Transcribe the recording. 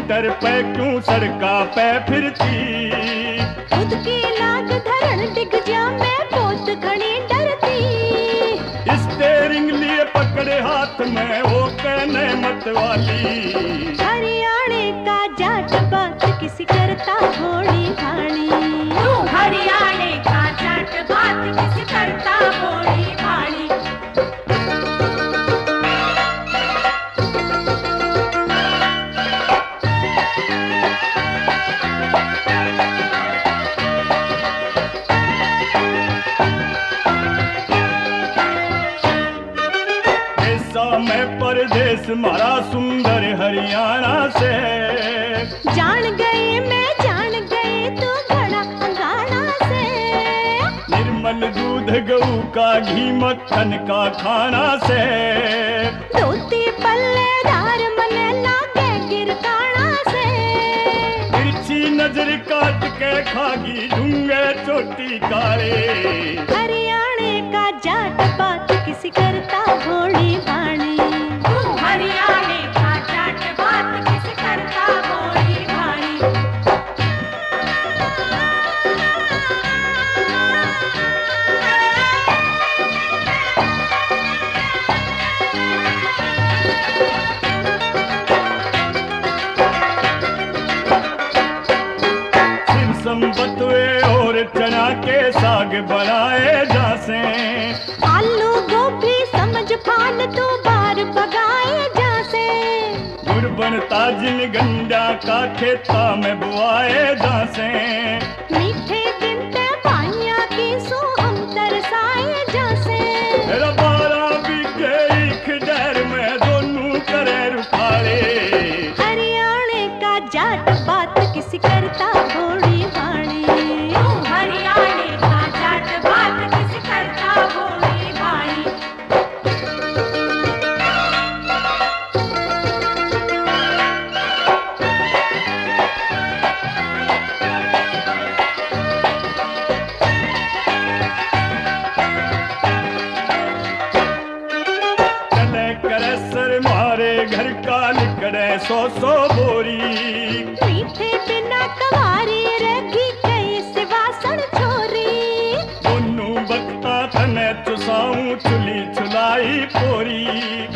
Metre पे क्यों सड़का पे फिरती। खुद की लाग धरण डिग जा मैं बहुत घनी डरती। स्टेरिंग लिए पकड़े हाथ में वो कहने मत वाली। हरियाणे का जाट बात किसी करता होड़ी भाणी। हरियाणे का जाट बात किसी करता होड़ी भाणी। मैं परदेश मारा सुंदर हरियाणा से। जान गए तू बड़ा अंगाना से। निर्मल दूध गऊ का घी मक्खन का खाना से। धोती पल्लेदार मने लागे गिरकाना से। तिरछी नजर काट के खागी ढूंगे चोटी कारे। हरियाणे का जाट बात किसी करता होड़ी भाणी। हरियाणे का जाट बात किसी करता होड़ी भाणी। बतुए और चना के साग बनाए जासे। आलू गोभी समझ फालतू बार पकाए जासे। गुड़ बनता जिन गंडा का खेता में बुआए जासे। मीठे बिनते पाइया की सो हम तरसाए जासे। 12 बीघे एक डैर में दोनों करे रुखाड़े। हरियाणे का जाट बात किसी करता होड़ी भाणी। हरियाणे का जाट बात किसी करता होड़ी भाणी। चले करे सर मारे घर का निकले 100 बोरी। मीठे बिना कवारी रखी कई सिवासन छोरी। दोनों बख्ता तने चुसाऊं चुली चुलाई पोरी।